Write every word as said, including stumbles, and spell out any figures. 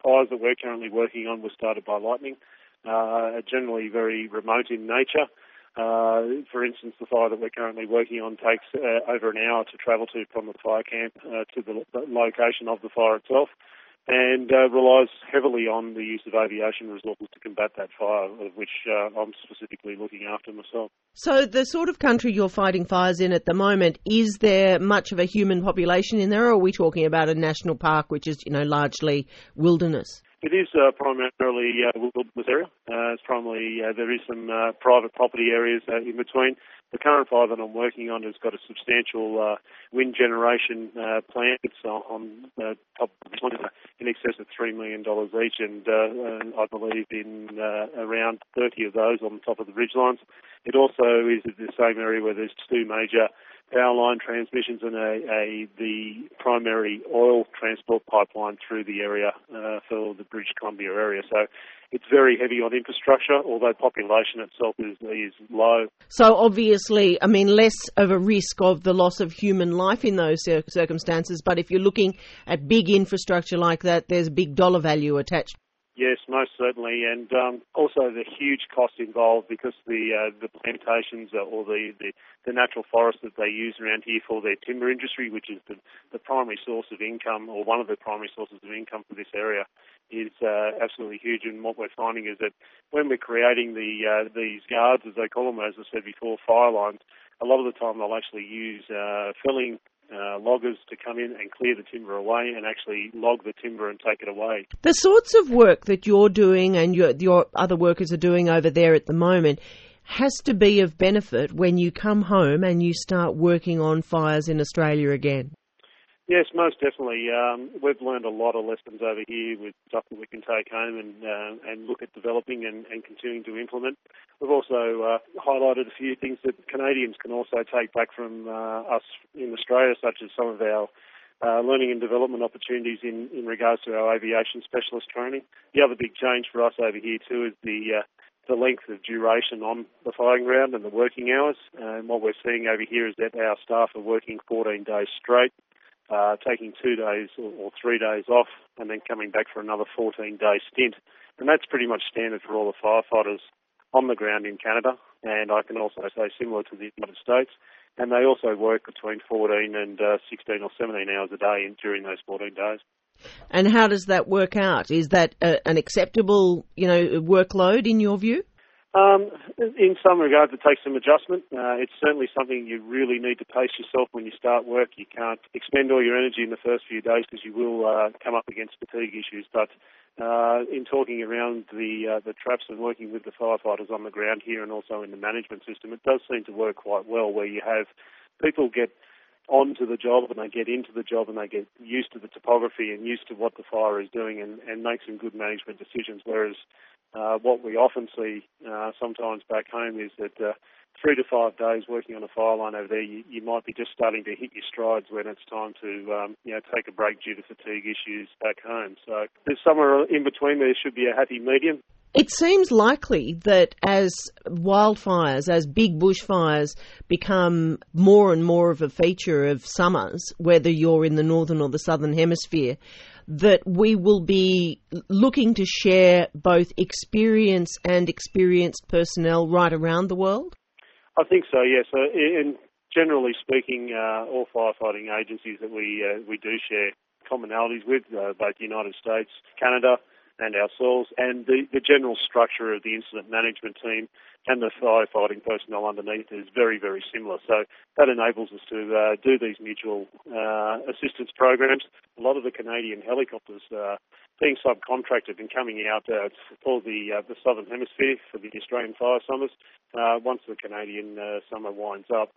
fires that we're currently working on were started by lightning, uh, are generally very remote in nature. Uh, for instance, the fire that we're currently working on takes uh, over an hour to travel to from the fire camp uh, to the, the location of the fire itself, and uh, relies heavily on the use of aviation resources to combat that fire, of which uh, I'm specifically looking after myself. So the sort of country you're fighting fires in at the moment, is there much of a human population in there, or are we talking about a national park which is, you know, largely wilderness? It is uh, primarily uh, wilderness area. Uh, it's primarily, uh, there is some uh, private property areas uh, in between. The current fire that I'm working on has got a substantial uh, wind generation uh, plant. It's on uh, top of this one, in excess of three million dollars each, and, uh, and I believe in uh, around thirty of those on the top of the ridgelines. It also is the same area where there's two major power line transmissions and a, a the primary oil transport pipeline through the area uh, for the British Columbia area. So it's very heavy on infrastructure, although population itself is, is low. So obviously, I mean, less of a risk of the loss of human life in those cir- circumstances, but if you're looking at big infrastructure like that, there's a big dollar value attached. Yes, most certainly, and um, also the huge cost involved because the uh, the plantations or the, the, the natural forest that they use around here for their timber industry, which is the, the primary source of income, or one of the primary sources of income for this area, is uh, absolutely huge. And what we're finding is that when we're creating the uh, these guards, as they call them, as I said before, fire lines, a lot of the time they'll actually use uh, felling Uh, loggers to come in and clear the timber away and actually log the timber and take it away. The sorts of work that you're doing and your, your other workers are doing over there at the moment has to be of benefit when you come home and you start working on fires in Australia again. Yes, most definitely. Um, we've learned a lot of lessons over here with stuff that we can take home and uh, and look at developing and, and continuing to implement. We've also uh, highlighted a few things that Canadians can also take back from uh, us in Australia, such as some of our uh, learning and development opportunities in, in regards to our aviation specialist training. The other big change for us over here too is the uh, the length of duration on the firing ground and the working hours. And what we're seeing over here is that our staff are working fourteen days straight, Uh, taking two days or, or three days off and then coming back for another fourteen-day stint. And that's pretty much standard for all the firefighters on the ground in Canada, and I can also say similar to the United States. And they also work between fourteen and uh, sixteen or seventeen hours a day in, during those fourteen days. And how does that work out? Is that a, an acceptable, you know, workload in your view? Um, in some regards, it takes some adjustment. Uh, it's certainly something you really need to pace yourself when you start work. You can't expend all your energy in the first few days because you will uh, come up against fatigue issues. But uh, in talking around the uh, the traps and working with the firefighters on the ground here and also in the management system, it does seem to work quite well where you have people get onto the job and they get into the job and they get used to the topography and used to what the fire is doing and, and make some good management decisions, whereas Uh, what we often see uh, sometimes back home is that uh, three to five days working on a fire line over there, you, you might be just starting to hit your strides when it's time to um, you know, take a break due to fatigue issues back home. So there's somewhere in between there should be a happy medium. It seems likely that as wildfires, as big bushfires become more and more of a feature of summers, whether you're in the northern or the southern hemisphere, that we will be looking to share both experience and experienced personnel right around the world? I think so, yes. So, and generally speaking, uh, all firefighting agencies that we uh, we do share commonalities with, uh, both the United States, Canada, and ourselves, and the, the general structure of the incident management team and the firefighting personnel underneath is very, very similar. So that enables us to uh, do these mutual uh, assistance programs. A lot of the Canadian helicopters uh, being subcontracted and coming out uh, for the uh, the southern hemisphere for the Australian fire summers. Uh, once the Canadian uh, summer winds up,